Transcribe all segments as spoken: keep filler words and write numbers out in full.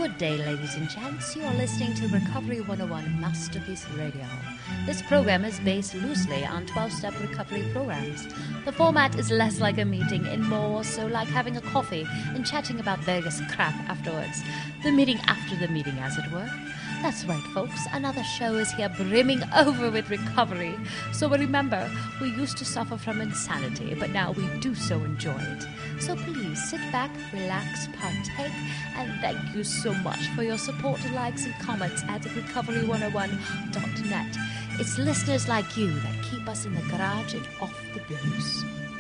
Good day, ladies and gents. You are listening to Recovery one oh one Masterpiece Radio. This program is based loosely on twelve-step recovery programs. The format is less like a meeting and more so like having a coffee and chatting about various crap afterwards. The meeting after the meeting, as it were. That's right, folks. Another show is here brimming over with recovery. So remember, we used to suffer from insanity, but now we do so enjoy it. So please sit back, relax, partake, and thank you so much for your support, likes, and comments at recovery one oh one dot net. It's listeners like you that keep us in the garage and off the blues.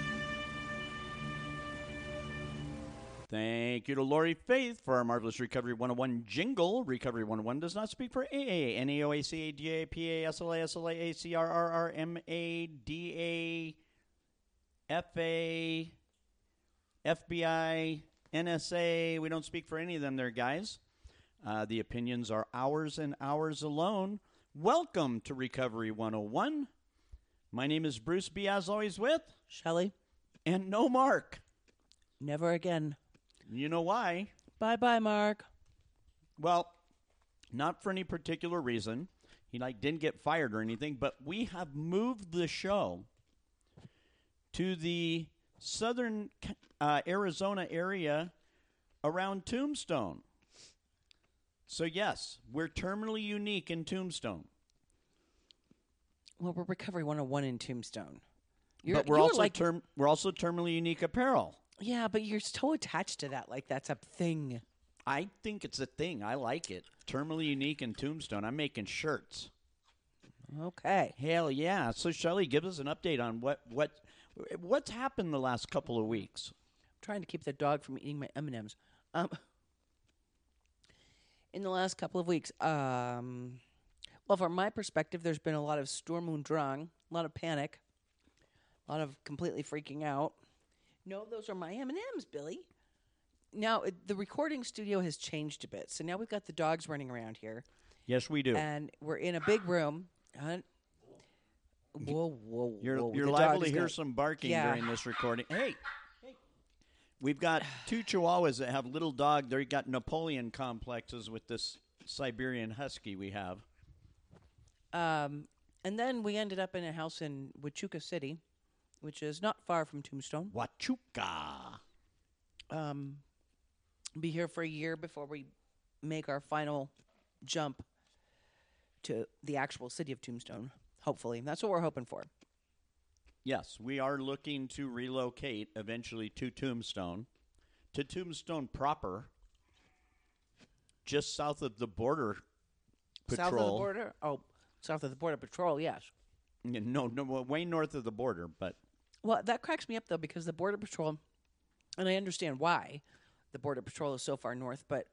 Thank you to Lori Faith for our marvelous Recovery one oh one jingle. Recovery one oh one does not speak for A A, N A O A C A, D A, P A, S L A, S L A, A C R R R, M A, D A, F A, F B I, N S A. We don't speak for any of them there, guys. Uh, the opinions are ours and ours alone. Welcome to Recovery one oh one. My name is Bruce B. As always with Shelley. And no Mark. Never again. You know why? Bye-bye, Mark. Well, not for any particular reason. He like didn't get fired or anything, but we have moved the show to the southern uh, Arizona area around Tombstone. So yes, we're terminally unique in Tombstone. Well, we're Recovery one oh one in Tombstone. You're, but we're you're also like, term we're also terminally unique apparel. Yeah, but you're so attached to that, like that's a thing. I think it's a thing. I like it. Terminally unique in Tombstone. I'm making shirts. Okay. Hell yeah. So Shelley, give us an update on what what what's happened the last couple of weeks. I'm trying to keep the dog from eating my M and M's. Um, in the last couple of weeks, um, well, from my perspective, there's been a lot of Sturm und Drang, a lot of panic, a lot of completely freaking out. No, those are my M and M's, Billy. Now, it, the recording studio has changed a bit. So now we've got the dogs running around here. Yes, we do. And we're in a big room. Uh, whoa, whoa, You're, whoa. you're The liable dog to is hear gonna- some barking Yeah. during this recording. Hey, hey, we've got two Chihuahuas that have little dog. They got Napoleon complexes with this Siberian Husky we have. Um, and then we ended up in a house in Huachuca City, which is not far from Tombstone. Huachuca. Um, be here for a year before we make our final jump to the actual city of Tombstone. Hopefully. That's what we're hoping for. Yes, we are looking to relocate eventually to Tombstone, to Tombstone proper, just south of the border patrol. South of the border? Oh, south of the border patrol, yes. No, no, way north of the border, but... Well, that cracks me up, though, because the Border Patrol, and I understand why the Border Patrol is so far north, but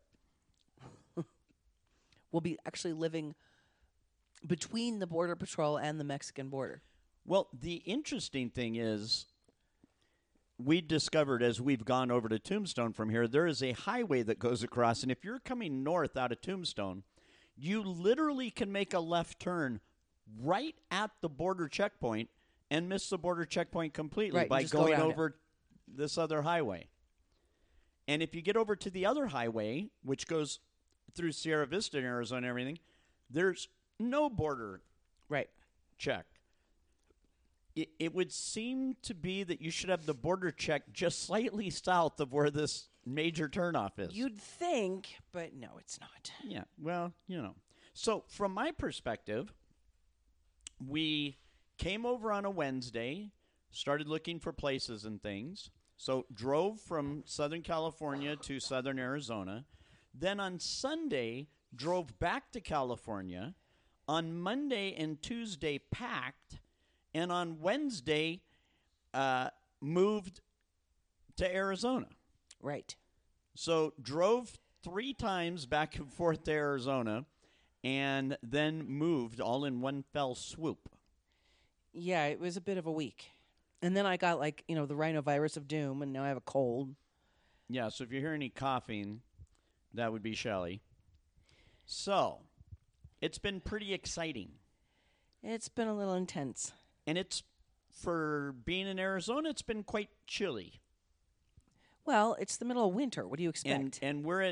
we'll be actually living between the Border Patrol and the Mexican border. Well, the interesting thing is we discovered as we've gone over to Tombstone from here, there is a highway that goes across, and if you're coming north out of Tombstone, you literally can make a left turn right at the border checkpoint and miss the border checkpoint completely Right, by just go going around over this other highway. And if you get over to the other highway, which goes through Sierra Vista in Arizona and everything, there's no border Right. check. It, it would seem to be that you should have the border check just slightly south of where this major turnoff is. You'd think, but no, it's not. Yeah, well, you know. So from my perspective, we came over on a Wednesday, started looking for places and things. So drove from Southern California to Southern Arizona. Then on Sunday, drove back to California. On Monday and Tuesday, packed. And on Wednesday, uh, moved to Arizona. Right. So drove three times back and forth to Arizona and then moved all in one fell swoop. Yeah, it was a bit of a week. And then I got, like, you know, the rhinovirus of doom, and now I have a cold. Yeah, so if you hear any coughing, that would be Shelley. So, it's been pretty exciting. It's been a little intense. And it's, for being in Arizona, it's been quite chilly. Well, it's the middle of winter. What do you expect? And, and we're at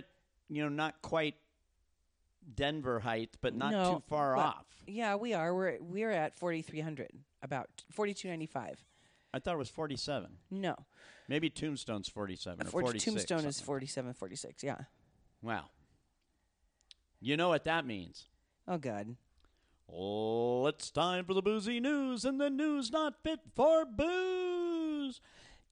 you know, not quite Denver height, but not No, too far but- off. Yeah, we are. We're we're at forty-three hundred, about forty-two ninety-five. I thought it was forty-seven. No, Maybe Tombstone's forty-seven or Forty- forty-six. Tombstone is something. forty-seven, forty-six. Yeah. Wow. You know what that means. Oh God. Oh, it's time for the boozy news, and the news not fit for booze.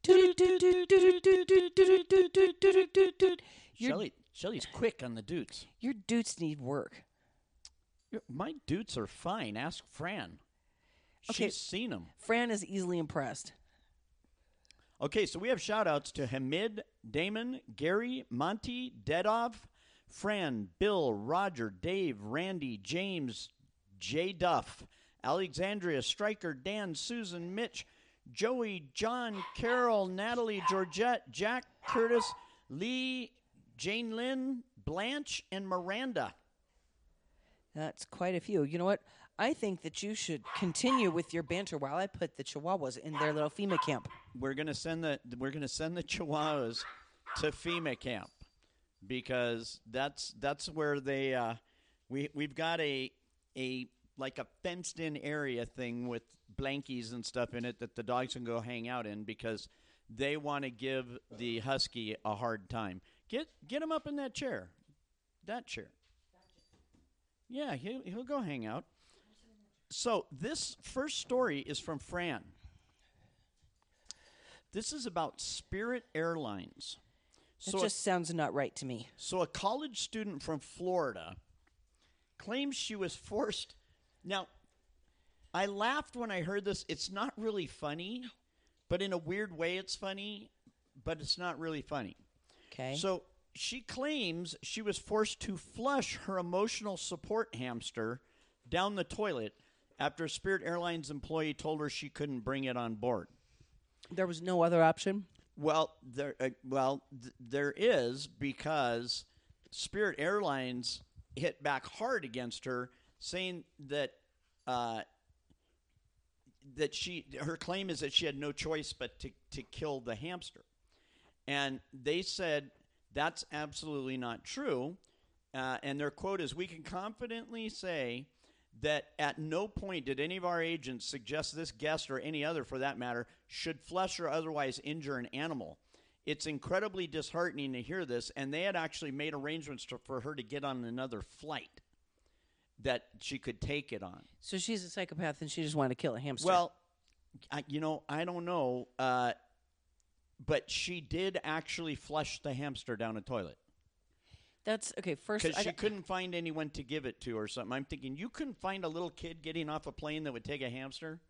Your, Shelly, Shelly's quick on the doots. your dudes need work. Your- My doots are fine. Ask Fran. Okay. She's seen them. Fran is easily impressed. Okay, so we have shout-outs to Hamid, Damon, Gary, Monty, Dedov, Fran, Bill, Roger, Dave, Randy, James, J. Duff, Alexandria, Stryker, Dan, Susan, Mitch, Joey, John, Carol, Natalie, Georgette, Jack, Curtis, Lee, Jane Lynn, Blanche, and Miranda. That's quite a few. You know what? I think that you should continue with your banter while I put the Chihuahuas in their little FEMA camp. We're gonna send the we're gonna send the Chihuahuas to FEMA camp because that's that's where they uh, we we've got a a like a fenced in area thing with blankies and stuff in it that the dogs can go hang out in because they want to give the husky a hard time. Get get him up in that chair, that chair. Yeah, he'll he'll go hang out. So this first story is from Fran. This is about Spirit Airlines. That So, just sounds not right to me. so a college student from Florida claims she was forced. Now, I laughed when I heard this. It's not really funny, but in a weird way it's funny, but it's not really funny. Okay. So she claims she was forced to flush her emotional support hamster down the toilet after a Spirit Airlines employee told her she couldn't bring it on board. there was no other option. Well, there, uh, well, th- there is because Spirit Airlines hit back hard against her, saying that uh, that she her claim is that she had no choice but to to kill the hamster, and they said that's absolutely not true. Uh, and their quote is, "We can confidently say that at no point did any of our agents suggest this guest or any other, for that matter, should flush or otherwise injure an animal. It's incredibly disheartening to hear this, and they had actually made arrangements to, for her to get on another flight that she could take it on." So she's a psychopath and she just wanted to kill a hamster. Well, I, you know, I don't know, uh, but she did actually flush the hamster down a toilet. that's okay. First, Because I she got- couldn't find anyone to give it to or something. I'm thinking, you couldn't find a little kid getting off a plane that would take a hamster?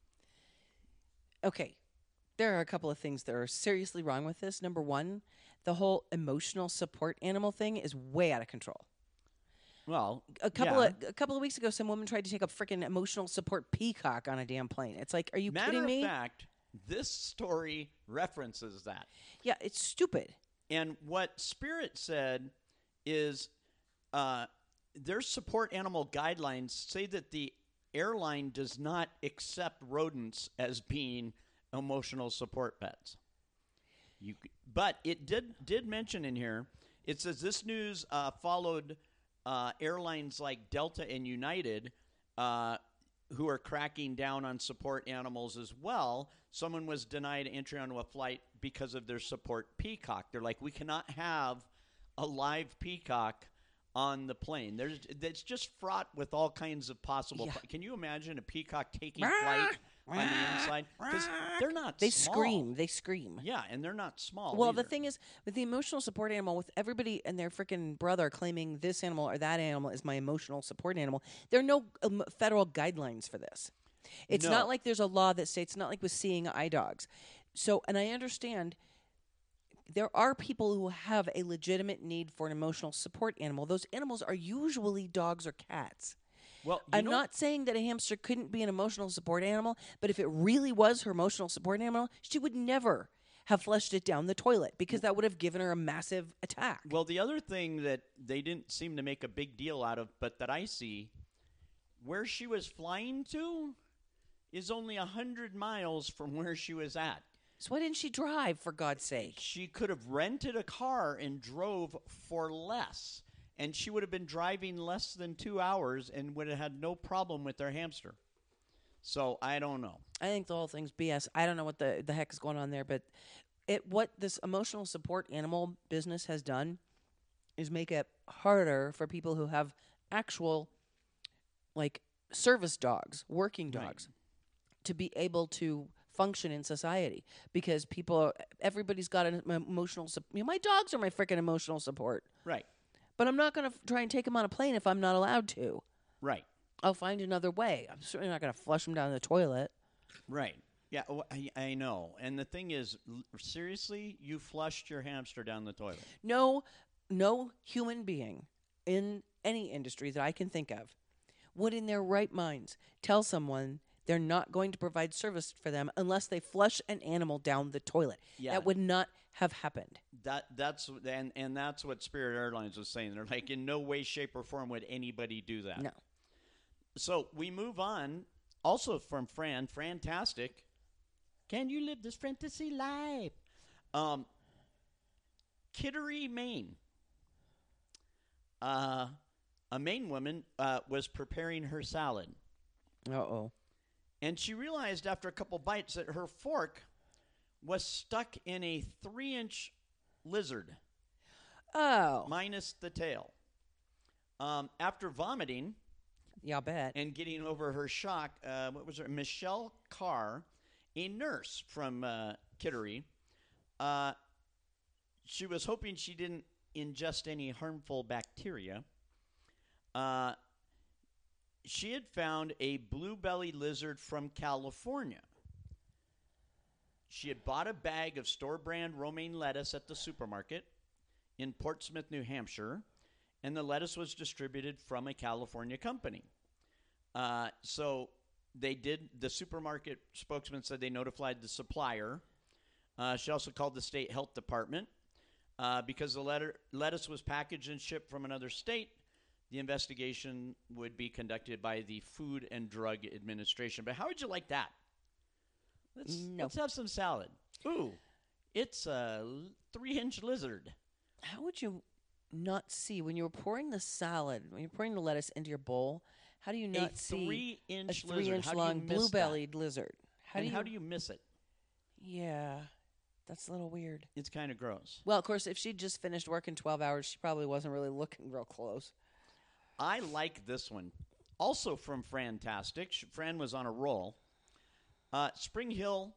okay, there are a couple of things that are seriously wrong with this. Number one, the whole emotional support animal thing is way out of control. Well, A couple yeah. of a couple of weeks ago, some woman tried to take a freaking emotional support peacock on a damn plane. It's like, are you Matter kidding of me? fact, this story references that. Yeah, it's stupid. And what Spirit said is uh, their support animal guidelines say that the airline does not accept rodents as being emotional support pets. You, c- but it did did mention in here, it says this news uh, followed uh, airlines like Delta and United, uh, who are cracking down on support animals as well. Someone was denied entry onto a flight because of their support peacock. They're like, we cannot have a live peacock on the plane. There's, it's just fraught with all kinds of possible. Yeah. Can you imagine a peacock taking flight on the inside? Because they're not They small. scream. They scream. Yeah, and they're not small. Well, either. the thing is, with the emotional support animal, with everybody and their freaking brother claiming this animal or that animal is my emotional support animal, there are no um, federal guidelines for this. It's No. not like there's a law that states, not like with seeing eye dogs. So, and I understand there are people who have a legitimate need for an emotional support animal. Those animals are usually dogs or cats. Well, you I'm know- not saying that a hamster couldn't be an emotional support animal, but if it really was her emotional support animal, she would never have flushed it down the toilet because that would have given her a massive attack. Well, the other thing that they didn't seem to make a big deal out of, but that I see, where she was flying to is only one hundred miles from where she was at. So why didn't she drive, for God's sake? She could have rented a car and drove for less, and she would have been driving less than two hours and would have had no problem with their hamster. So I don't know. I think the whole thing's B S. I don't know what the, the heck is going on there, but it what this emotional support animal business has done is make it harder for people who have actual, like, service dogs, working dogs, right, to be able to function in society, because people, everybody's got an emotional support. You know, my dogs are my freaking emotional support. Right. But I'm not going to f- try and take them on a plane if I'm not allowed to. Right. I'll find another way. I'm certainly not going to flush them down the toilet. Right. Yeah, oh, I, I know. And the thing is, l- seriously, you flushed your hamster down the toilet. No, no human being in any industry that I can think of would in their right minds tell someone they're not going to provide service for them unless they flush an animal down the toilet. Yeah. That would not have happened. That that's and and that's what Spirit Airlines was saying. They're like, in no way, shape, or form would anybody do that. No. So we move on. Also from Fran, Frantastic. Can you live this fantasy life? Um, Kittery, Maine. Uh, a Maine woman uh, was preparing her salad. Uh-oh. And she realized after a couple bites that her fork was stuck in a three-inch lizard. Oh. Minus the tail. Um, after vomiting... Yeah, I'll bet. And getting over her shock, uh, what was her? Michelle Carr, a nurse from uh, Kittery. Uh, she was hoping she didn't ingest any harmful bacteria. Uh, she had found a blue-bellied lizard from California. She had bought a bag of store-brand romaine lettuce at the supermarket in Portsmouth, New Hampshire, and the lettuce was distributed from a California company. Uh, so they did, the supermarket spokesman said they notified the supplier. Uh, she also called the state health department. Uh, because the letter, lettuce was packaged and shipped from another state, the investigation would be conducted by the Food and Drug Administration. But how would you like that? Let's, no. let's have some salad. Ooh, it's a three-inch lizard. How would you not see when you were pouring the salad, when you're pouring the lettuce into your bowl, how do you not a see three-inch a three-inch lizard. long blue-bellied lizard? How and do you, how do you miss it? Yeah, that's a little weird. It's kind of gross. Well, of course, if she'd just finished work in twelve hours, she probably wasn't really looking real close. I like this one. Also from Frantastic. Fran was on a roll. Uh, Spring Hill.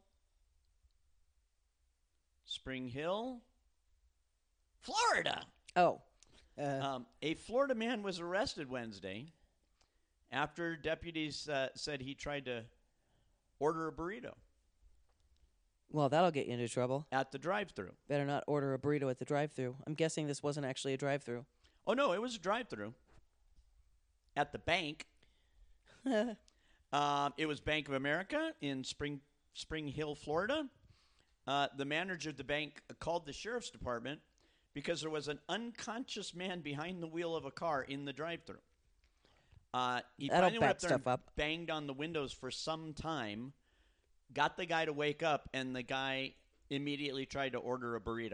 Spring Hill, Florida. Oh. Uh, Um, a Florida man was arrested Wednesday after deputies uh, said he tried to order a burrito well, that'll get you into trouble. at the drive-thru. Better not order a burrito at the drive-thru. I'm guessing this wasn't actually a drive-thru. Oh, no, it was a drive-thru at the bank. Um, it was Bank of America in Spring Spring Hill, Florida. Uh, the manager of the bank called the sheriff's department because there was an unconscious man behind the wheel of a car in the drive-thru. Uh, he That'll finally went up back there and stuff up. banged on the windows for some time, got the guy to wake up, and the guy immediately tried to order a burrito.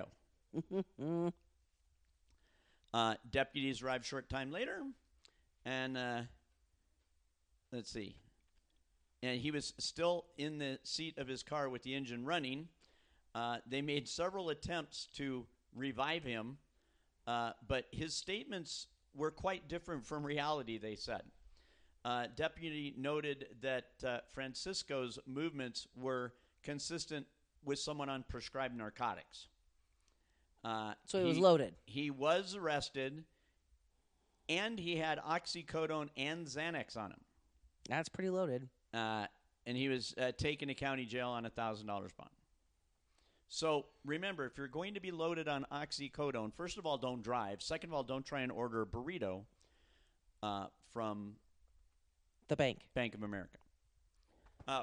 uh, deputies arrived a short time later, and uh, let's see. And he was still in the seat of his car with the engine running. Uh, they made several attempts to revive him, uh, but his statements were quite different from reality, they said. Uh, deputy noted that uh, Francisco's movements were consistent with someone on prescribed narcotics. Uh, So he was loaded. He was arrested, and he had oxycodone and Xanax on him. That's pretty loaded. Uh, and he was uh, taken to county jail on a one thousand dollars bond. So remember, if you're going to be loaded on oxycodone, first of all, don't drive. Second of all, don't try and order a burrito uh, from The bank. Bank of America. Uh,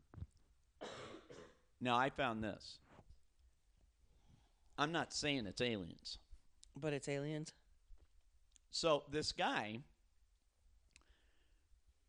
now, I found this. I'm not saying it's aliens. But it's aliens? So this guy,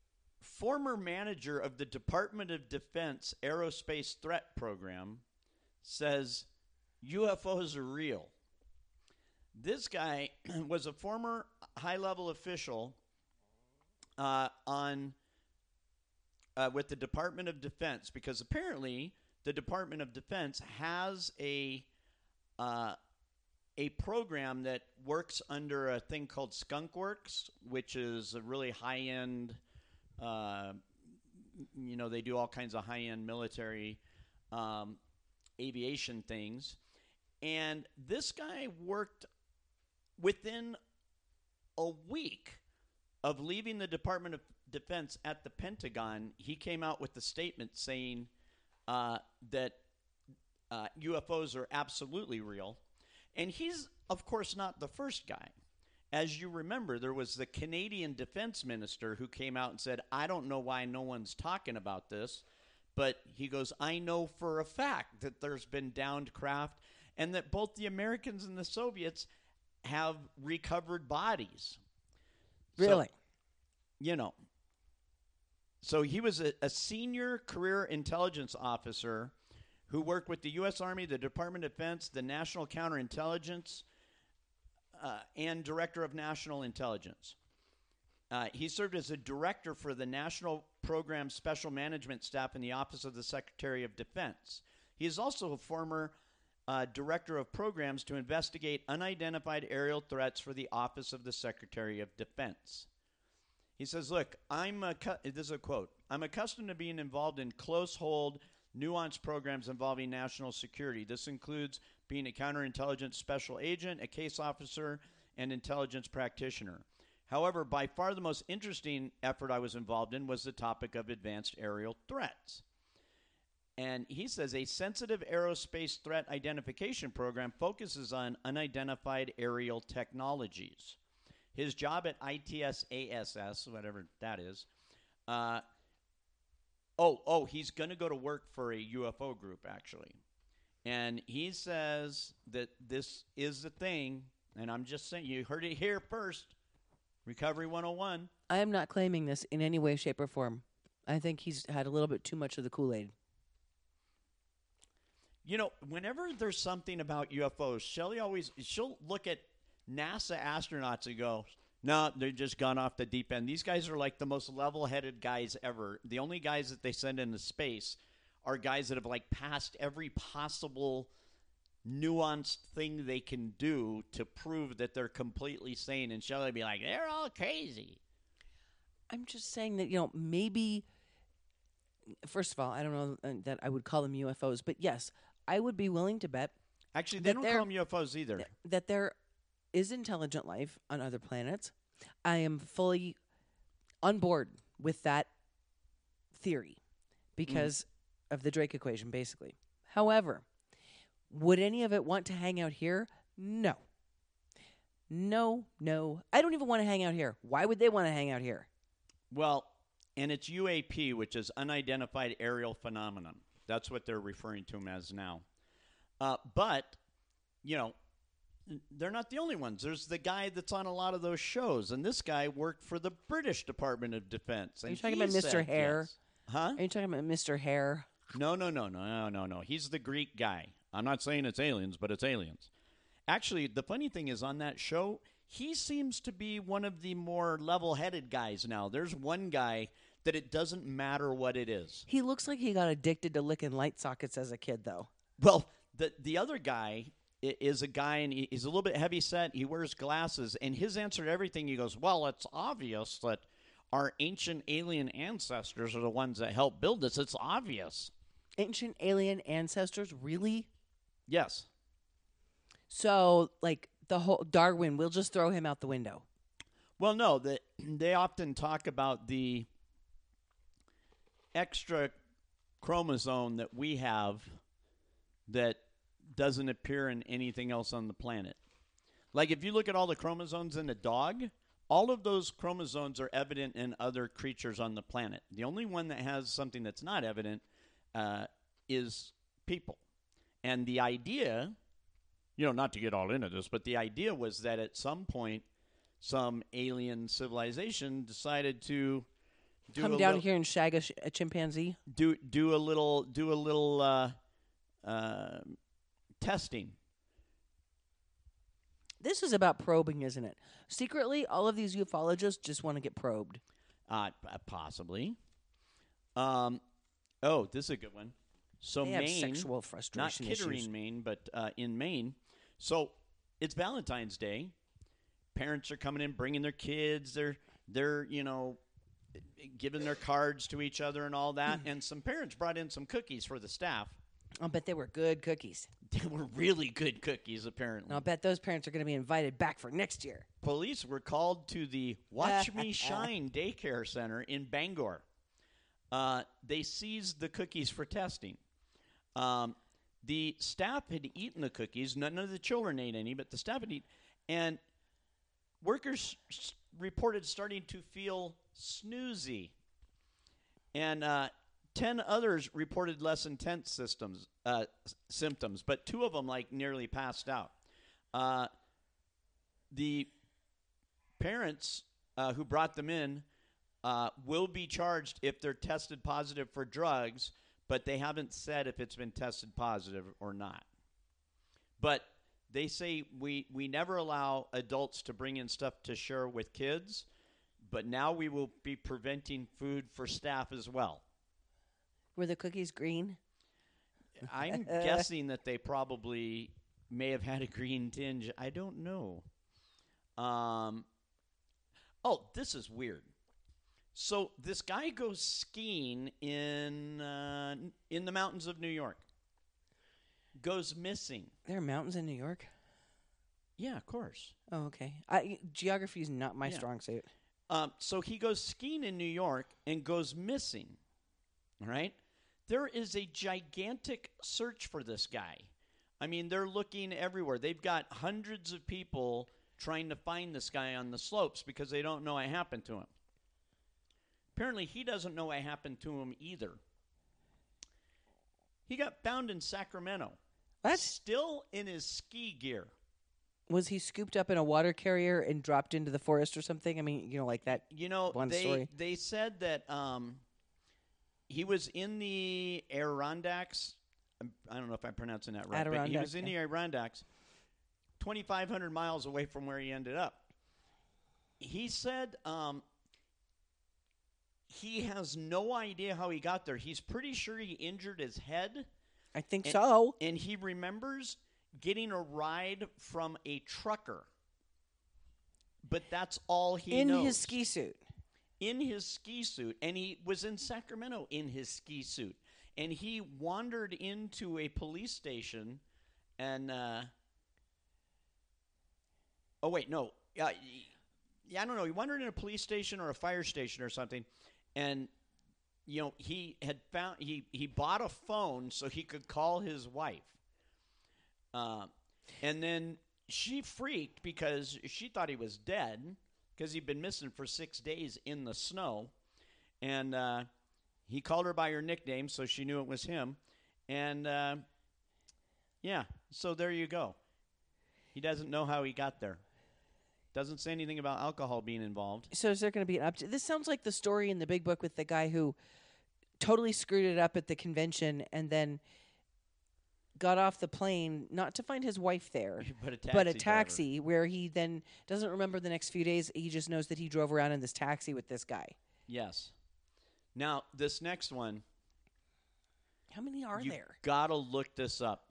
former manager of the Department of Defense Aerospace Threat Program, says U F Os are real. This guy was a former high-level official uh, on uh, with the Department of Defense, because apparently the Department of Defense has a uh, a program that works under a thing called Skunk Works, which is a really high-end, uh, you know, they do all kinds of high-end military um, aviation things. And this guy worked within a week of leaving the Department of Defense at the Pentagon. He came out with a statement saying uh, that uh, U F Os are absolutely real. And he's, of course, not the first guy. As you remember, there was the Canadian defense minister who came out and said, I don't know why no one's talking about this, but he goes, I know for a fact that there's been downed craft and that both the Americans and the Soviets have recovered bodies. Really? So, you know. So he was a, a senior career intelligence officer who worked with the U S Army, the Department of Defense, the National Counterintelligence, uh, and Director of National Intelligence. Uh, he served as a director for the National Program Special Management Staff in the Office of the Secretary of Defense. He is also a former uh, director of programs to investigate unidentified aerial threats for the Office of the Secretary of Defense. He says, look, I'm a cu- this is a quote, I'm accustomed to being involved in close hold, nuanced programs involving national security. This includes being a counterintelligence special agent, a case officer, and intelligence practitioner. However, by far the most interesting effort I was involved in was the topic of advanced aerial threats. And he says a sensitive aerospace threat identification program focuses on unidentified aerial technologies. His job at I T S A S S, whatever that is, uh, Oh, oh, he's going to go to work for a U F O group, actually. And he says that this is the thing, and I'm just saying, you heard it here first, Recovery one oh one. I am not claiming this in any way, shape, or form. I think he's had a little bit too much of the Kool-Aid. You know, whenever there's something about U F Os, Shelley always, she'll look at NASA astronauts and go, no, they're just gone off the deep end. These guys are like the most level-headed guys ever. The only guys that they send into space are guys that have like passed every possible nuanced thing they can do to prove that they're completely sane. And Shelley be like, they're all crazy. I'm just saying that, you know, maybe, first of all, I don't know that I would call them U F Os, but yes, I would be willing to bet. Actually, they don't call them U F Os either. Th- that there is intelligent life on other planets. I am fully on board with that theory because mm. of the Drake equation, basically. However, would any of it want to hang out here? No. No, no. I don't even want to hang out here. Why would they want to hang out here? Well, and it's U A P, which is Unidentified Aerial Phenomenon. That's what they're referring to them as now. Uh, but, you know, they're not the only ones. There's the guy that's on a lot of those shows, and this guy worked for the British Department of Defense. Are you talking about Mister Hare? Yes. Huh? Are you talking about Mister Hare? No, no, no, no, no, no, no. He's the Greek guy. I'm not saying it's aliens, but it's aliens. Actually, the funny thing is on that show, he seems to be one of the more level-headed guys now. There's one guy that it doesn't matter what it is. He looks like he got addicted to licking light sockets as a kid, though. Well, the the other guy is a guy, and he's a little bit heavy-set. He wears glasses, and his answer to everything, he goes, well, it's obvious that our ancient alien ancestors are the ones that helped build this. It's obvious. Ancient alien ancestors? Really? Yes. So, like, the whole Darwin, we'll just throw him out the window. Well, no, the, they often talk about the extra chromosome that we have that doesn't appear in anything else on the planet. Like, if you look at all the chromosomes in a dog, all of those chromosomes are evident in other creatures on the planet. The only one that has something that's not evident uh, is people. And the idea, you know, not to get all into this, but the idea was that at some point, some alien civilization decided to do come a down little, here and shag a, sh- a chimpanzee. do do a little do a little uh, uh, testing. This is about probing, isn't it? Secretly, all of these ufologists just want to get probed. Uh, possibly. Um, oh, this is a good one. So They have Maine, sexual not frustration Kittering, issues. Maine, but uh, in Maine. So it's Valentine's Day. Parents are coming in, bringing their kids. They're they're you know giving their cards to each other and all that. And some parents brought in some cookies for the staff. I'll bet they were good cookies. They were really good cookies, apparently. And I'll bet those parents are going to be invited back for next year. Police were called to the Watch Me Shine daycare center in Bangor. Uh, they seized the cookies for testing. Um, the staff had eaten the cookies. None of the children ate any, but the staff had eaten. And workers s- reported starting to feel snoozy. And uh, ten others reported less intense systems, uh, s- symptoms, but two of them, like, nearly passed out. Uh, the parents uh, who brought them in uh, will be charged if they're tested positive for drugs, but they haven't said if it's been tested positive or not. But they say we, we never allow adults to bring in stuff to share with kids, but now we will be preventing food for staff as well. Were the cookies green? I'm guessing that they probably may have had a green tinge. I don't know. Um, oh, this is weird. So this guy goes skiing in uh, in the mountains of New York. Goes missing. There are mountains in New York? Yeah, of course. Oh, okay. I, geography is not my Yeah. strong suit. Um, so he goes skiing in New York and goes missing. All right? There is a gigantic search for this guy. I mean, they're looking everywhere. They've got hundreds of people trying to find this guy on the slopes because they don't know what happened to him. Apparently, he doesn't know what happened to him either. He got found in Sacramento. What? Still in his ski gear. Was he scooped up in a water carrier and dropped into the forest or something? I mean, you know, like that. You know, One they story. they said that um, he was in the Adirondacks. I'm- I don't know if I'm pronouncing that right, but he Adirondack, was in yeah. the Adirondacks, twenty-five hundred miles away from where he ended up. He said um, he has no idea how he got there. He's pretty sure he injured his head, I think and- so. and he remembers getting a ride from a trucker. But that's all he In knows. his ski suit. In his ski suit, and he was in Sacramento in his ski suit, and he wandered into a police station, and uh, oh wait, no, uh, yeah, I don't know. He wandered in a police station or a fire station or something, and you know he had found he he bought a phone so he could call his wife, uh, and then she freaked because she thought he was dead. Because he'd been missing for six days in the snow. And uh, he called her by her nickname, so she knew it was him. And, uh, yeah, so there you go. He doesn't know how he got there. Doesn't say anything about alcohol being involved. So is there going to be an update? This sounds like the story in the Big Book with the guy who totally screwed it up at the convention and then got off the plane, not to find his wife there, But a taxi but a driver. taxi where he then doesn't remember the next few days. He just knows that he drove around in this taxi with this guy. Yes. Now, this next one, How many are you there? gotta look this up.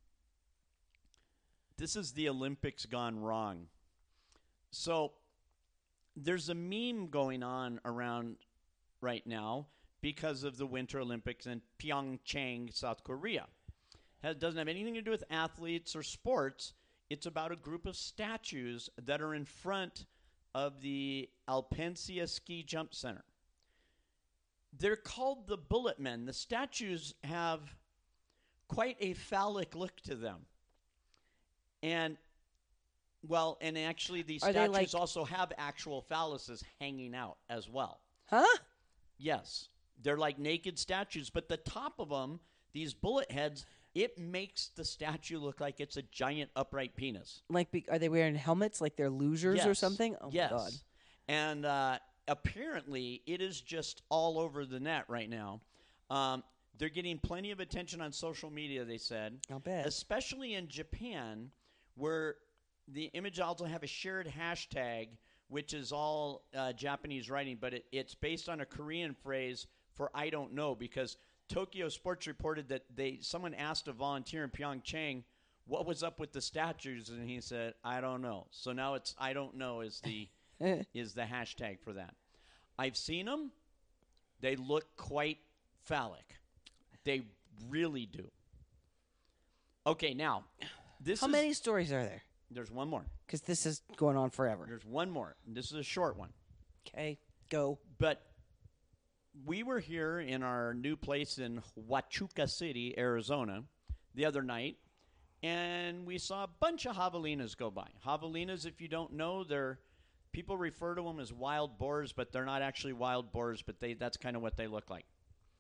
This is the Olympics gone wrong. So there's a meme going on around right now because of the Winter Olympics in Pyeongchang, South Korea. It doesn't have anything to do with athletes or sports. It's about a group of statues that are in front of the Alpensia Ski Jump Center. They're called the Bullet Men. The statues have quite a phallic look to them. And, well, and actually these Are they statues like- also have actual phalluses hanging out as well. Huh? Yes. They're like naked statues, but the top of them, these bullet heads, it makes the statue look like it's a giant upright penis. Like, be- are they wearing helmets like they're losers or Yes. something? Oh, yes. my God. And uh, apparently, it is just all over the net right now. Um, They're getting plenty of attention on social media, they said. I'll bet. Especially in Japan, where the image also have a shared hashtag, which is all uh, Japanese writing, but it, it's based on a Korean phrase for I don't know, because Tokyo Sports reported that they someone asked a volunteer in Pyeongchang what was up with the statues, and he said, I don't know. So now it's I don't know is the is the hashtag for that. I've seen them. They look quite phallic. They really do. Okay, now, this How is... many stories are there? There's one more. Because this is going on forever. There's one more. This is a short one. Okay, go. But we were here in our new place in Huachuca City, Arizona, the other night, and we saw a bunch of javelinas go by. Javelinas, if you don't know, they're people refer to them as wild boars, but they're not actually wild boars, but they that's kind of what they look like.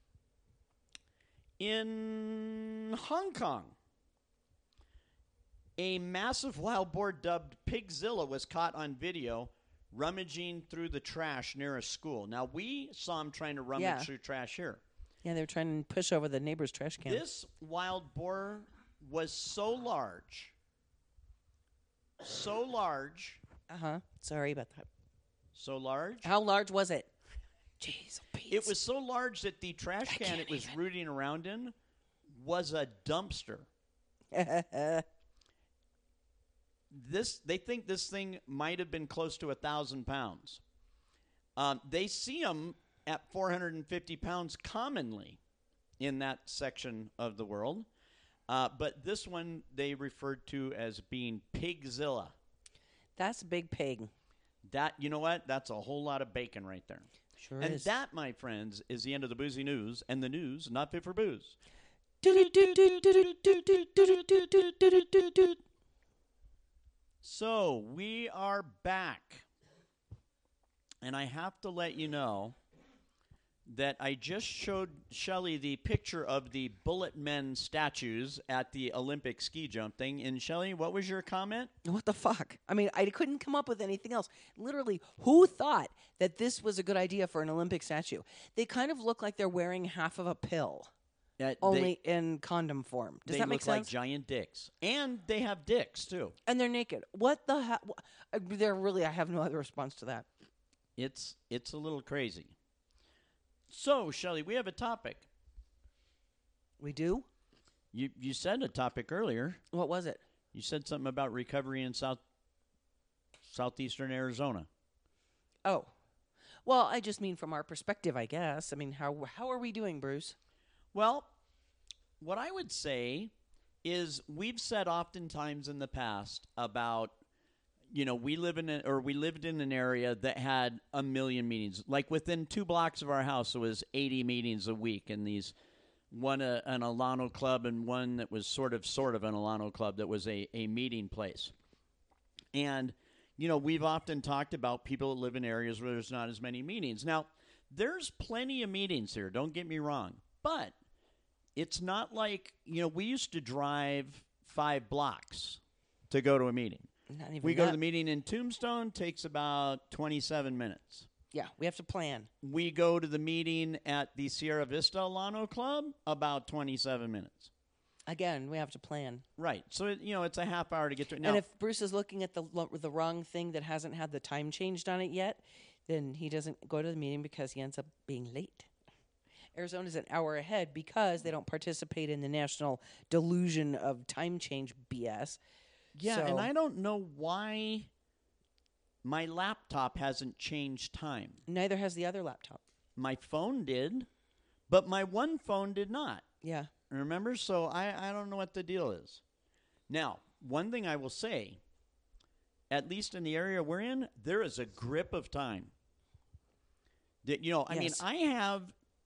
In Hong Kong, a massive wild boar dubbed Pigzilla was caught on video rummaging through the trash near a school. Now, we saw him trying to rummage Yeah. through trash here. Yeah, they were trying to push over the neighbor's trash can. This wild boar was so large, so large, Uh-huh. Sorry about that. so large. How large was it? Jeez, Pete. It was so large that the trash I can can't it was even. rooting around in was a dumpster. This they think this thing might have been close to a thousand pounds. Um, they see them at four hundred fifty pounds commonly in that section of the world, uh, but this one they referred to as being Pigzilla. That's a big pig. That you know what? That's a whole lot of bacon right there. Sure And is. that, my friends, is the end of the boozy news, and the news not fit for booze. So we are back, and I have to let you know that I just showed Shelley the picture of the Bullet Men statues at the Olympic ski jump thing. And Shelley, what was your comment? What the fuck? I mean, I couldn't come up with anything else. Literally, who thought that this was a good idea for an Olympic statue? They kind of look like they're wearing half of a pill, Uh, only in condom form. Does they, that they make look sense? like giant dicks, and they have dicks too. And they're naked. What the hell? They're really. I have no other response to that. It's it's a little crazy. So, Shelley, we have a topic. We do? You you said a topic earlier. What was it? You said something about recovery in south southeastern Arizona. Oh, well, I just mean from our perspective, I guess. I mean, how how are we doing, Bruce? Well, what I would say is we've said oftentimes in the past about, you know, we live in a, or we lived in an area that had a million meetings. Like within two blocks of our house, there was eighty meetings a week, and these one uh, an Alano club and one that was sort of sort of an Alano club that was a, a meeting place. And, you know, we've often talked about people that live in areas where there's not as many meetings. Now, there's plenty of meetings here, don't get me wrong. But it's not like, you know, we used to drive five blocks to go to a meeting. Not even We go to that. the meeting in Tombstone, takes about twenty-seven minutes. Yeah, we have to plan. We go to the meeting at the Sierra Vista Alano Club, about twenty-seven minutes. Again, we have to plan. Right. So, it, you know, it's a half hour to get to it. Now, And if Bruce is looking at the lo- the wrong thing that hasn't had the time changed on it yet, then he doesn't go to the meeting because he ends up being late. Arizona's an hour ahead because they don't participate in the national delusion of time change B S. yeah, So- and I don't know why my laptop hasn't changed time. Neither has the other laptop. My phone did, but my one phone did not. Yeah. Remember? So I, I don't know what the deal is. Now, one thing I will say, at least in the area we're in, there is a grip of time. That, you know, I Yes. mean, I have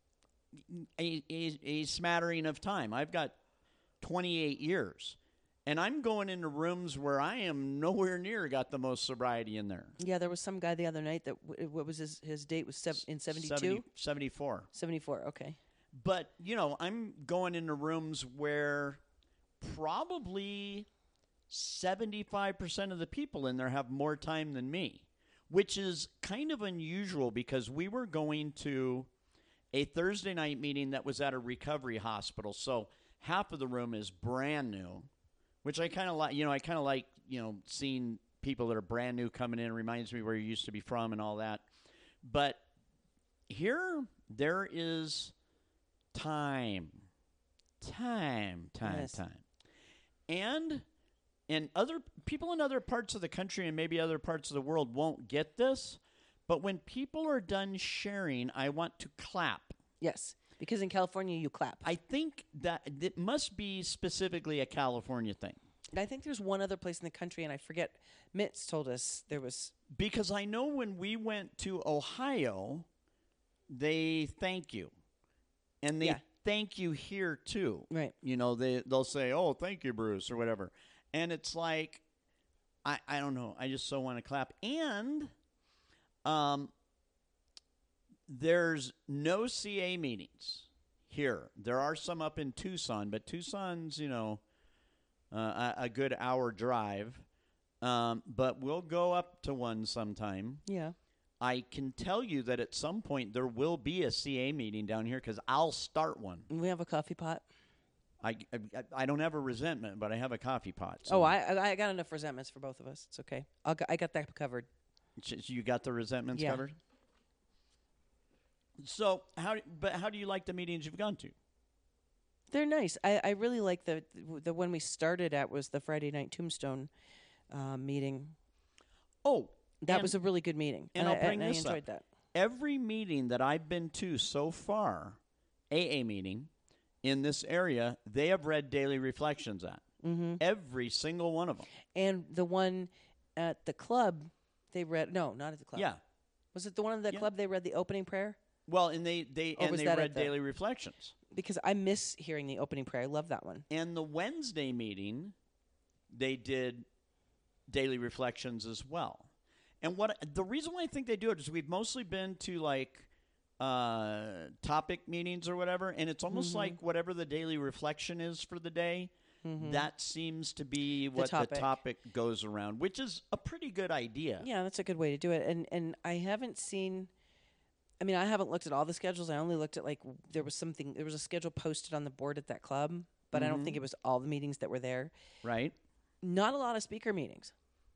a, a, a smattering of time. I've got twenty-eight years. And I'm going into rooms where I am nowhere near got the most sobriety in there. Yeah, there was some guy the other night that, w- what was his, his date was sev- in seventy-two? seventy, seventy-four. seventy-four, okay. But, you know, I'm going into rooms where probably seventy-five percent of the people in there have more time than me, which is kind of unusual because we were going to a Thursday night meeting that was at a recovery hospital. So half of the room is brand new, which I kind of like. You know, I kind of like, you know, seeing people that are brand new coming in. It reminds me where you used to be from and all that. But here, there is time, time, time, Yes. time. And and other people in other parts of the country and maybe other parts of the world won't get this, but when people are done sharing, I want to clap. Yes, because in California you clap. I think that it must be specifically a California thing. I think there's one other place in the country, and I forget. Mitz told us there was. Because I know when we went to Ohio, they thank you. And they Yeah. thank you here too. Right. You know, they, they'll say, oh, thank you, Bruce, or whatever. And it's like, I, I don't know. I just so want to clap. And um, there's no C A meetings here. There are some up in Tucson, but Tucson's, you know, uh, a, a good hour drive. Um, but we'll go up to one sometime. Yeah. I can tell you that at some point there will be a C A meeting down here because I'll start one. We have a coffee pot. I, I, I don't have a resentment, but I have a coffee pot. So Oh, I I I got enough resentments for both of us. It's okay. I'll go, I got that covered. Sh- You got the resentments Yeah. covered? So, how? But how do you like the meetings you've gone to? They're nice. I, I really like the the one we started at was the Friday night Tombstone uh, meeting. Oh, That and was a really good meeting, and I, I'll bring and this I up. enjoyed that. every meeting that I've been to so far, A A meeting in this area, they have read Daily Reflections at. Mm-hmm. Every single one of them. And the one at the club, they read. No, not at the club. Yeah. Was it the one at the Yeah. club? They read the opening prayer. Well, and they they Or and was they that at read the- Daily Reflections. Because I miss hearing the opening prayer. I love that one. And the Wednesday meeting, they did Daily Reflections as well. And what the reason why I think they do it is we've mostly been to like uh, topic meetings or whatever, and it's almost Mm-hmm. like whatever the daily reflection is for the day, that seems to be what the topic. topic goes around, which is a pretty good idea. Yeah, that's a good way to do it. And and I haven't seen. I mean, I haven't looked at all the schedules. I only looked at like there was something. There was a schedule posted on the board at that club, but I don't think it was all the meetings that were there. Right? Not a lot of speaker meetings.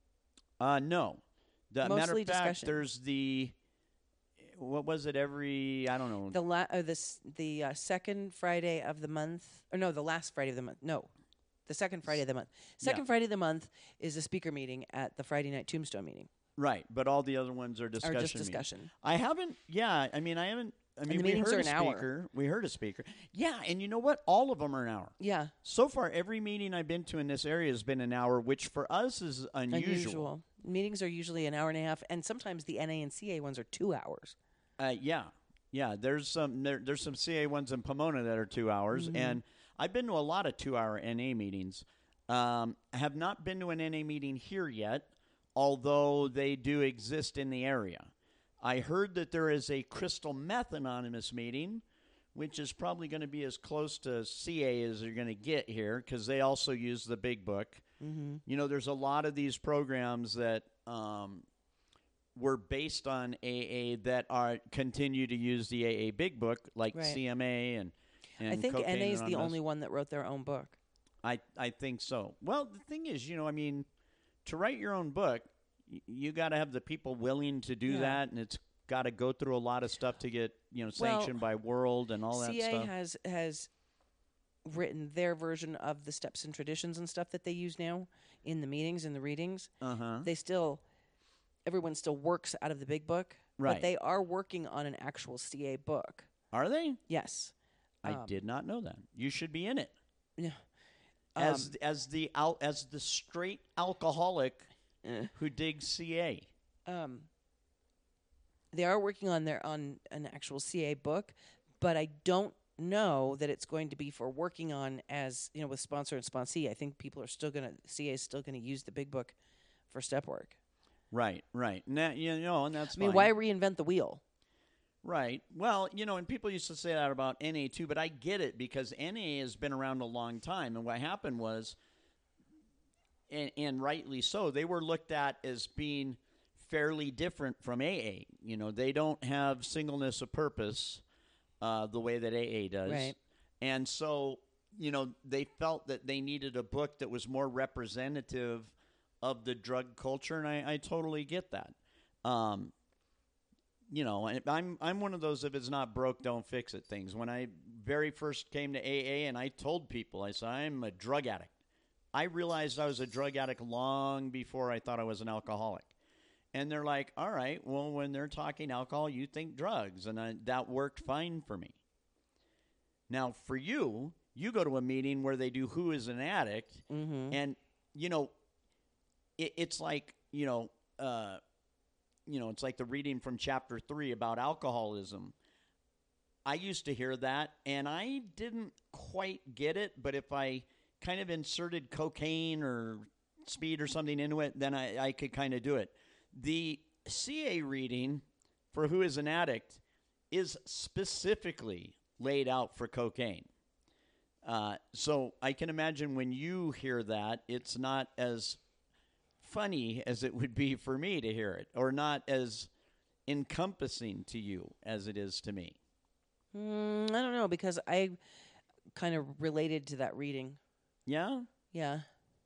Uh, no. The matter Mostly of fact, discussion. there's the what was it every I don't know. The la- uh, this the uh, second Friday of the month, or no, the last Friday of the month. No, the second Friday of the month. Second Yeah. Friday of the month is a speaker meeting at the Friday night Tombstone meeting. Right, but all the other ones are discussion. Or just meetings. discussion. I haven't. Yeah, I mean, I haven't. I mean, the we meetings heard are a an hour. speaker. We heard a speaker. Yeah, and you know what? All of them are an hour. Yeah, So far, every meeting I've been to in this area has been an hour, which for us is unusual. unusual. Meetings are usually an hour and a half, and sometimes the N A and C A ones are two hours. Uh, yeah, yeah. There's some. There, there's some C A ones in Pomona that are two hours, Mm-hmm. and I've been to a lot of two-hour N A meetings. Um, I have not been to an N A meeting here yet, although they do exist in the area. I heard that there is a Crystal Meth Anonymous meeting, which is probably going to be as close to C A as you're going to get here because they also use the Big Book. Mm-hmm. You know, there's a lot of these programs that um, were based on A A that are continue to use the A A Big Book, like Right. C M A and, and I think Cocaine N A is the Anonymous. only one that wrote their own book. I, I think so. Well, the thing is, you know, I mean, to write your own book, y- you got to have the people willing to do Yeah. that, and it's got to go through a lot of stuff to get, you know, Well, sanctioned by World and all that C A stuff. has has written their version of the steps and traditions and stuff that they use now in the meetings and the readings. Uh huh. They still, everyone still works out of the Big Book, Right. but they are working on an actual C A book. Are they? Yes. I Um, did not know that. You should be in it. Yeah. As Um, as the al- as the straight alcoholic eh. who digs C A. um, they are working on their on an actual C A book, but I don't know that it's going to be for working on as you know with sponsor and sponsee. I think people are still gonna C A is still gonna use the Big Book for step work. Right, right. Now, you know, and that's I mean, fine. why reinvent the wheel? Right. Well, you know, and people used to say that about N A too, but I get it because N A has been around a long time. And what happened was, and, and rightly so, they were looked at as being fairly different from A A. You know, they don't have singleness of purpose. uh, the way that A A does. Right. And so, you know, they felt that they needed a book that was more representative of the drug culture, and I, I totally get that. Um, you know, and I'm I'm one of those, if it's not broke, don't fix it things. When I very first came to A A and I told people, I said, I'm a drug addict. I realized I was a drug addict long before I thought I was an alcoholic. And they're like, all right, well, when they're talking alcohol, you think drugs. And I, that worked fine for me. Now, for you, you go to a meeting where they do Who is an Addict, Mm-hmm. and, you know, it, it's like, you know, uh, you know, it's like the reading from chapter three about alcoholism. I used to hear that, and I didn't quite get it, but if I kind of inserted cocaine or speed or something into it, then I, I could kind of do it. The C A reading for Who is an Addict is specifically laid out for cocaine. Uh, so I can imagine when you hear that, it's not as funny as it would be for me to hear it, or not as encompassing to you as it is to me. Mm, I don't know, because I kind of related to that reading. Yeah? Yeah.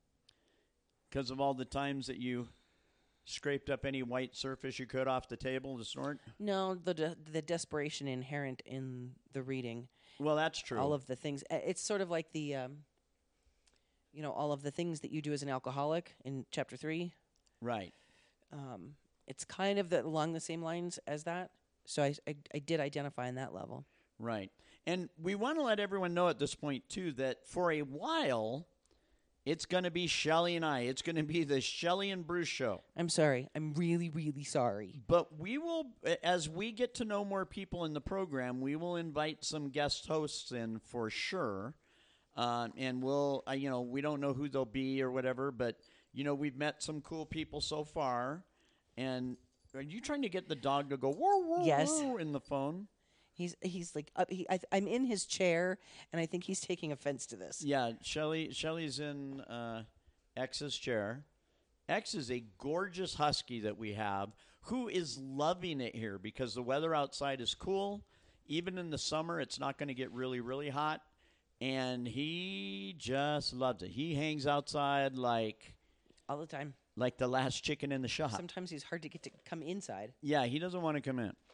Because of all the times that you scraped up any white surface you could off the table to snort? No, the de- the desperation inherent in the reading. Well, that's true. All of the things. uh, It's sort of like the, um, you know, all of the things that you do as an alcoholic in chapter three. Right. Um, it's kind of the, along the same lines as that. So I, I, I did identify in that level. Right. And we want to let everyone know at this point, too, that for a while, it's going to be Shelley and I. It's going to be the Shelley and Bruce show. I'm sorry. I'm really, really sorry. But we will, as we get to know more people in the program, we will invite some guest hosts in for sure. Uh, and we'll, uh, you know, we don't know who they'll be or whatever, but, you know, we've met some cool people so far. And are you trying to get the dog to go whoa, whoa, Yes. whoa in the phone? He's he's like up. He, I, I'm in his chair, and I think he's taking offense to this. Yeah, Shelley. Shelley's in uh, X's chair. X is a gorgeous husky that we have who is loving it here because the weather outside is cool. Even in the summer, it's not going to get really, really hot. And he just loves it. He hangs outside like All the time. like the last chicken in the shop. Sometimes he's hard to get to come inside. Yeah, he doesn't want to come in.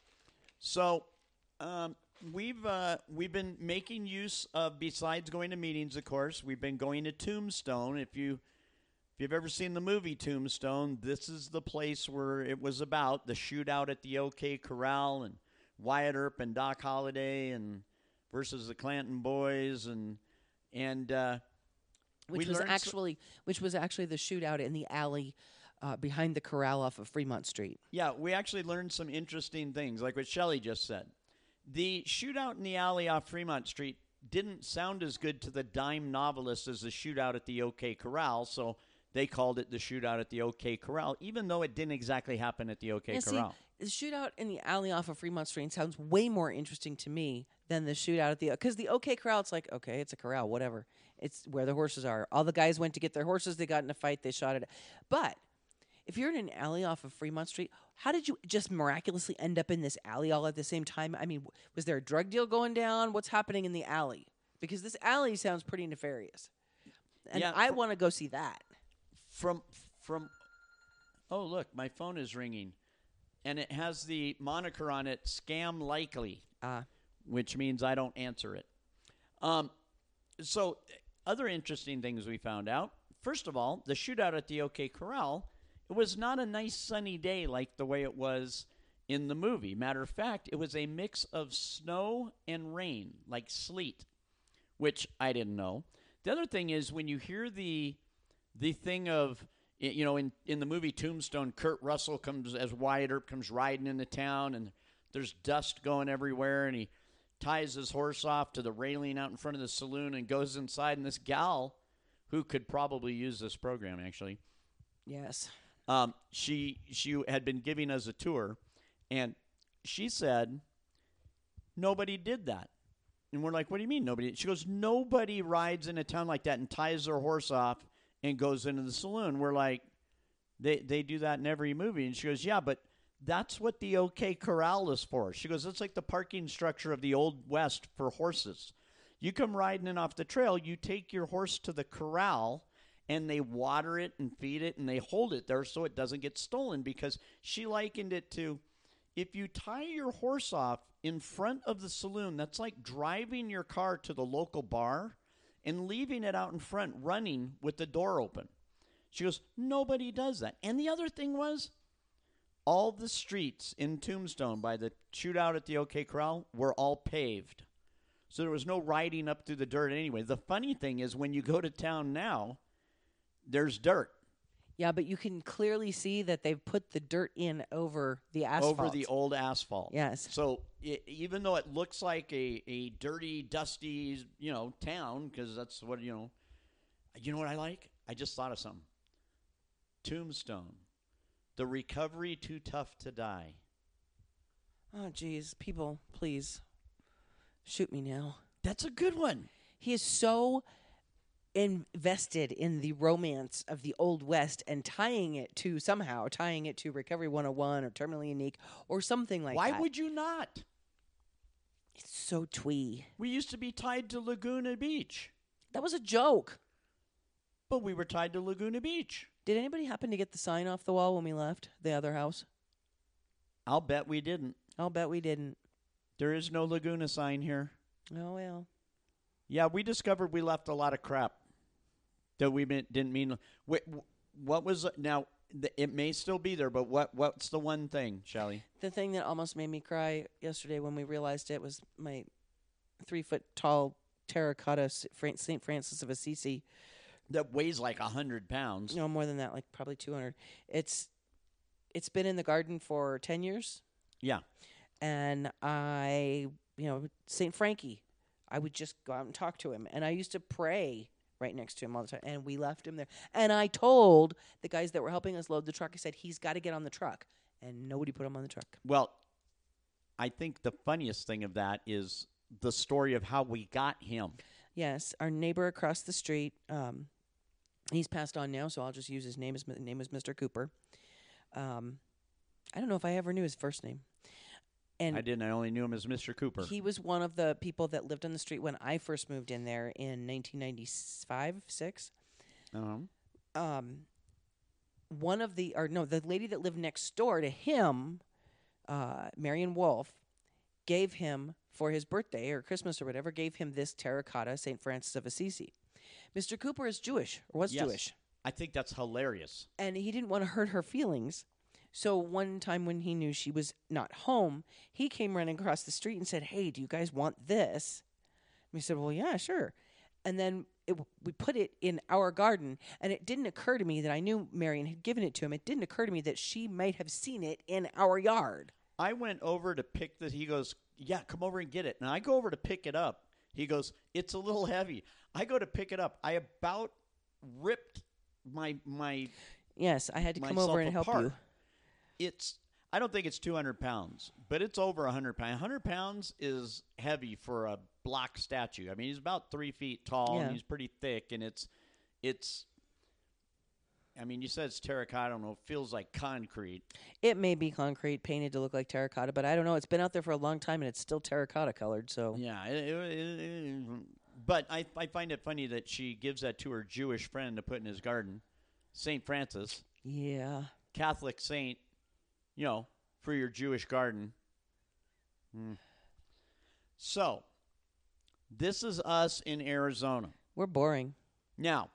So um, we've uh, we've been making use of, besides going to meetings, of course, we've been going to Tombstone. If you if you've ever seen the movie Tombstone, this is the place where it was about the shootout at the OK Corral and Wyatt Earp and Doc Holliday and versus the Clanton boys and and uh, Which we was learned so- actually which was actually the shootout in the alley uh, behind the corral off of Fremont Street. Yeah, we actually learned some interesting things, like what Shelley just said. The shootout in the alley off Fremont Street didn't sound as good to the dime novelists as the shootout at the OK Corral, so they called it the shootout at the OK Corral, even though it didn't exactly happen at the OK Yeah, Corral. see, the shootout in the alley off of Fremont Street sounds way more interesting to me than the shootout at the, because the OK Corral, it's like, okay, it's a corral, whatever. It's where the horses are. All the guys went to get their horses. They got in a fight. They shot it. But if you're in an alley off of Fremont Street, how did you just miraculously end up in this alley all at the same time? I mean, was there a drug deal going down? What's happening in the alley? Because this alley sounds pretty nefarious. And Yeah, I for- want to go see that. From, from, oh, look, my phone is ringing, and it has the moniker on it, Scam Likely. Uh, Which means I don't answer it. Um, so other interesting things we found out. First of all, the shootout at the OK Corral, it was not a nice sunny day like the way it was in the movie. Matter of fact, it was a mix of snow and rain, like sleet, which I didn't know. The other thing is when you hear the the thing of, you know, in, in the movie Tombstone, Kurt Russell comes, as Wyatt Earp comes riding into town, and there's dust going everywhere, and he ties his horse off to the railing out in front of the saloon and goes inside, and this gal, who could probably use this program, actually, yes. um, she she had been giving us a tour, and she said, nobody did that. And we're like, what do you mean nobody? She goes, nobody rides in a town like that and ties their horse off and goes into the saloon. We're like, they they do that in every movie. And she goes, yeah, but That's what the OK Corral is for. She goes, it's like the parking structure of the Old West for horses. You come riding in off the trail, you take your horse to the corral, and they water it and feed it, and they hold it there so it doesn't get stolen, because she likened it to, if you tie your horse off in front of the saloon, that's like driving your car to the local bar and leaving it out in front running with the door open. She goes, nobody does that. And the other thing was, all the streets in Tombstone by the shootout at the OK Corral were all paved. So there was no riding up through the dirt anyway. The funny thing is, when you go to town now, there's dirt. Yeah, but you can clearly see that they've put the dirt in over the asphalt. Over the old asphalt. Yes. So it, even though it looks like a, a dirty, dusty, you know, town, because that's what, you know, you know what I like? I just thought of something. Tombstone. The recovery too tough to die. Oh, geez. People, please, shoot me now. That's a good one. He is so invested in the romance of the Old West and tying it to, somehow, tying it to Recovery one oh one or Terminally Unique or something like Why that. Why would you not? It's so twee. We used to be tied to Laguna Beach. That was a joke. But we were tied to Laguna Beach. Did anybody happen to get the sign off the wall when we left the other house? I'll bet we didn't. I'll bet we didn't. There is no Laguna sign here. Oh, well. Yeah, we discovered we left a lot of crap that we meant, didn't mean. What, what was, now, it may still be there, but what what's the one thing, Shelly? The thing that almost made me cry yesterday when we realized it was my three-foot-tall terracotta Saint Francis of Assisi. That weighs like one hundred pounds. No, more than that, like probably two hundred. It's It's been in the garden for ten years. Yeah. And I, you know, Saint Frankie, I would just go out and talk to him. And I used to pray right next to him all the time. And we left him there. And I told the guys that were helping us load the truck, I said, he's got to get on the truck. And nobody put him on the truck. Well, I think the funniest thing of that is the story of how we got him. Yes, our neighbor across the street, um, he's passed on now, so I'll just use his name. His name is Mister Cooper. Um, I don't know if I ever knew his first name. And I didn't. I only knew him as Mister Cooper. He was one of the people that lived on the street when I first moved in there in nineteen ninety-five, six. Uh-huh. Um, one of the, or no, the lady that lived next door to him, uh, Marion Wolf, gave him, for his birthday or Christmas or whatever, gave him this terracotta Saint Francis of Assisi. Mister Cooper is Jewish, or was yes. Jewish. I think that's hilarious. And he didn't want to hurt her feelings. So one time when he knew she was not home, he came running across the street and said, hey, do you guys want this? And we said, well, yeah, sure. And then it, we put it in our garden, and it didn't occur to me that I knew Marion had given it to him. It didn't occur to me that she might have seen it in our yard. I went over to pick the, he goes, yeah, come over and get it. And I go over to pick it up. He goes, it's a little heavy. I go to pick it up. I about ripped my, my, Yes, I had to come over and help apart. you. It's, I don't think it's two hundred pounds, but it's over one hundred pounds. one hundred pounds is heavy for a block statue. I mean, he's about three feet tall, Yeah. and he's pretty thick, and it's, it's, I mean, you said it's terracotta. I don't know. It feels like concrete. It may be concrete painted to look like terracotta, but I don't know. It's been out there for a long time, and it's still terracotta colored. So Yeah. It, it, it, it, but I, I find it funny that she gives that to her Jewish friend to put in his garden. Saint Francis, yeah. Catholic saint, you know, for your Jewish garden. Hmm. So, this is us in Arizona. We're boring. Now,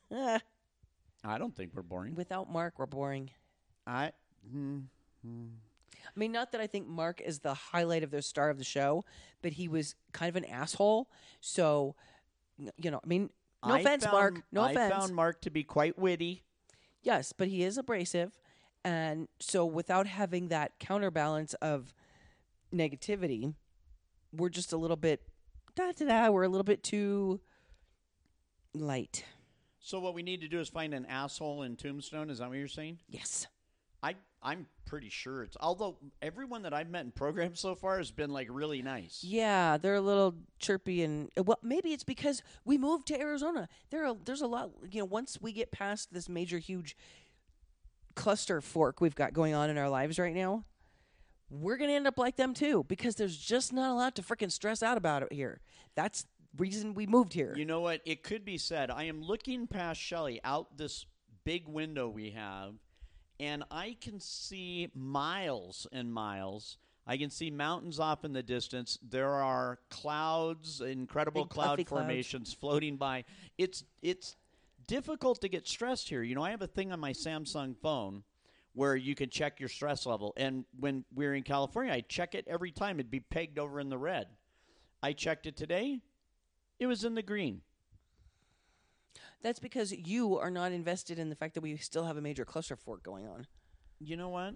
I don't think we're boring. Without Mark, we're boring. I, mm, mm. I mean, not that I think Mark is the highlight of the star of the show, but he was kind of an asshole. So, n- you know, I mean, no I offense, found- Mark. No I offense. found Mark to be quite witty. Yes, but he is abrasive. And so without having that counterbalance of negativity, we're just a little bit, da da da, we're a little bit too light. So what we need to do is find an asshole in Tombstone. Is that what you're saying? Yes. I, I'm pretty sure it's, although everyone that I've met in programs so far has been like really nice. Yeah, they're a little chirpy and, well, maybe it's because we moved to Arizona. There are, there's a lot, you know, once we get past this major, huge cluster fork we've got going on in our lives right now, we're going to end up like them too, because there's just not a lot to freaking stress out about it here. That's the reason we moved here. You know what? It could be said. I am looking past Shelley out this big window we have, and I can see miles and miles. I can see mountains off in the distance. There are clouds, incredible Big cloud puffy clouds. formations floating by. It's it's difficult to get stressed here. You know, I have a thing on my Samsung phone where you can check your stress level. And when we were in California, I check it every time. It'd be pegged over in the red. I checked it today. It was in the green. That's because you are not invested in the fact that we still have a major cluster fork going on. You know what?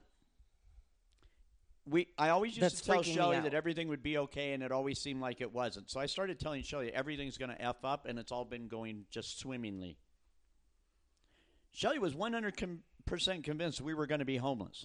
We I always used That's to tell freaking me Shelley out. that everything would be okay, and it always seemed like it wasn't. So I started telling Shelley everything's going to F up, and it's all been going just swimmingly. Shelley was one hundred percent convinced we were going to be homeless.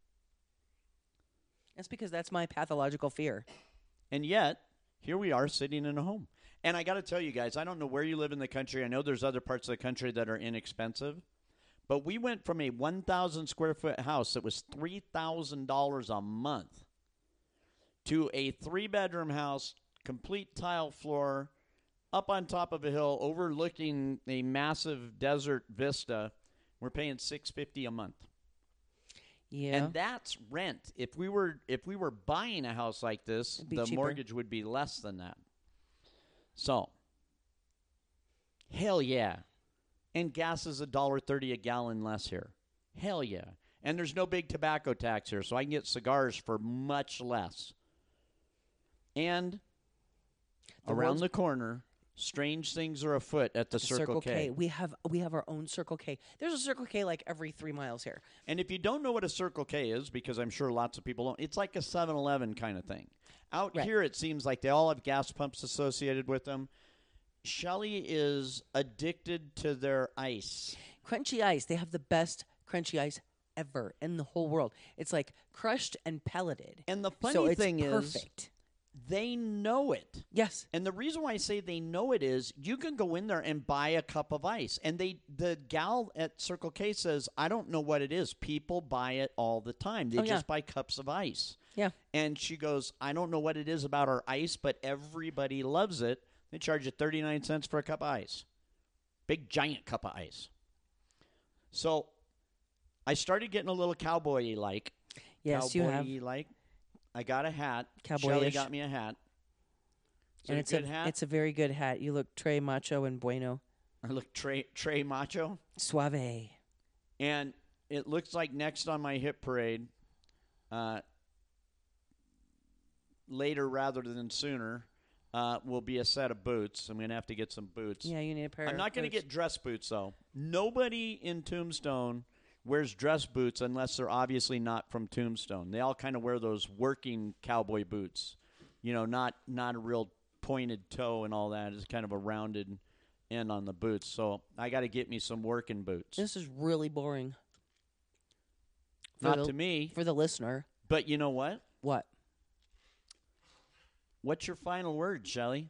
That's because that's my pathological fear. And yet, here we are sitting in a home. And I got to tell you guys, I don't know where you live in the country. I know there's other parts of the country that are inexpensive. But we went from a one thousand square foot house that was three thousand dollars a month to a three-bedroom house, complete tile floor, up on top of a hill, overlooking a massive desert vista. We're paying six hundred fifty dollars a month. Yeah. And that's rent. If we were if we were buying a house like this, It'd be the cheaper. mortgage would be less than that. So, hell yeah. And gas is a dollar thirty a gallon less here. Hell yeah. And there's no big tobacco tax here, so I can get cigars for much less. And The around world's- the corner, strange things are afoot at the Circle, K. We have we have our own Circle K. There's a Circle K like every three miles here. And if you don't know what a Circle K is, because I'm sure lots of people don't, it's like a seven eleven kind of thing. Out Right. here, it seems like they all have gas pumps associated with them. Shelley is addicted to their ice. Crunchy ice. They have the best crunchy ice ever in the whole world. It's like crushed and pelleted. And the funny so it's thing perfect. is, they know it. Yes. And the reason why I say they know it is you can go in there and buy a cup of ice. And they the gal at Circle K says, I don't know what it is. People buy it all the time. They Oh, yeah. just buy cups of ice. Yeah. And she goes, I don't know what it is about our ice, but everybody loves it. They charge you thirty-nine cents for a cup of ice. Big, giant cup of ice. So I started getting a little cowboy-y like. Yes, you have. Cowboy-y like. I got a hat. Cowboy-ish. Shelley got me a hat. Is And it it's a good a hat? it's a very good hat. You look Trey Macho and Bueno. I look Trey, Trey Macho. Suave. And it looks like next on my hit parade, uh, later rather than sooner, uh, will be a set of boots. I'm going to have to get some boots. Yeah, you need a pair I'm of not going to boots. get dress boots, though. Nobody in Tombstone wears dress boots unless they're obviously not from Tombstone. They all kind of wear those working cowboy boots. You know, not not a real pointed toe and all that. It's kind of a rounded end on the boots. So I got to get me some working boots. This is really boring. For Not the- to me, For the listener. but you know what? What? What's your final word, Shelley?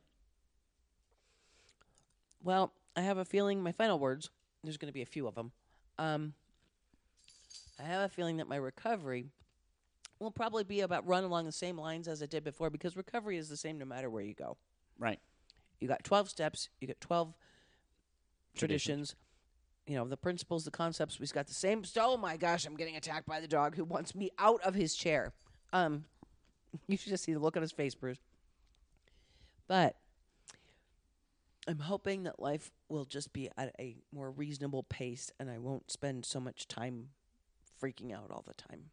Well, I have a feeling my final words, there's going to be a few of them. Um, I have a feeling that my recovery will probably be about run along the same lines as it did before, because recovery is the same no matter where you go. Right. You got twelve steps, you got twelve Traditions. traditions. You know, the principles, the concepts, we've got the same. Oh my gosh, I'm getting attacked by the dog who wants me out of his chair. Um, you should just see the look on his face, Bruce. But I'm hoping that life will just be at a more reasonable pace, and I won't spend so much time freaking out all the time.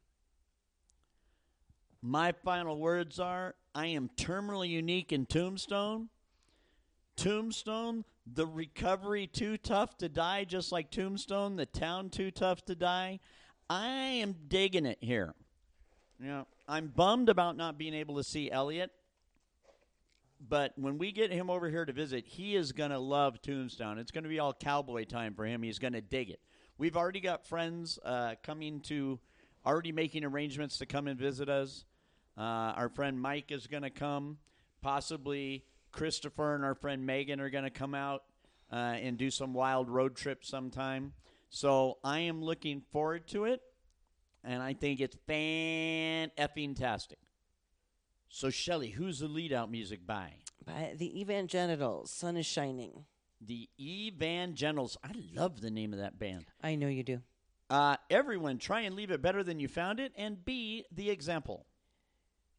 My final words are, I am terminally unique in Tombstone. Tombstone, the recovery too tough to die, just like Tombstone, the town too tough to die. I am digging it here. You know, I'm bummed about not being able to see Elliot, but when we get him over here to visit, he is going to love Tombstone. It's going to be all cowboy time for him. He's going to dig it. We've already got friends uh, coming to, already making arrangements to come and visit us. Uh, our friend Mike is going to come. Possibly Christopher and our friend Megan are going to come out uh, and do some wild road trip sometime. So I am looking forward to it, and I think it's fan-effing-tastic. So, Shelley, who's the lead-out music by? By the Evangelicals, Sun is Shining. The Evangelicals. I love the name of that band. I know you do. Uh, everyone, try and leave it better than you found it, and be the example.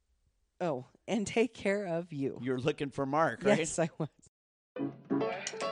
Oh, and take care of you. You're looking for Mark, right? Yes, I was.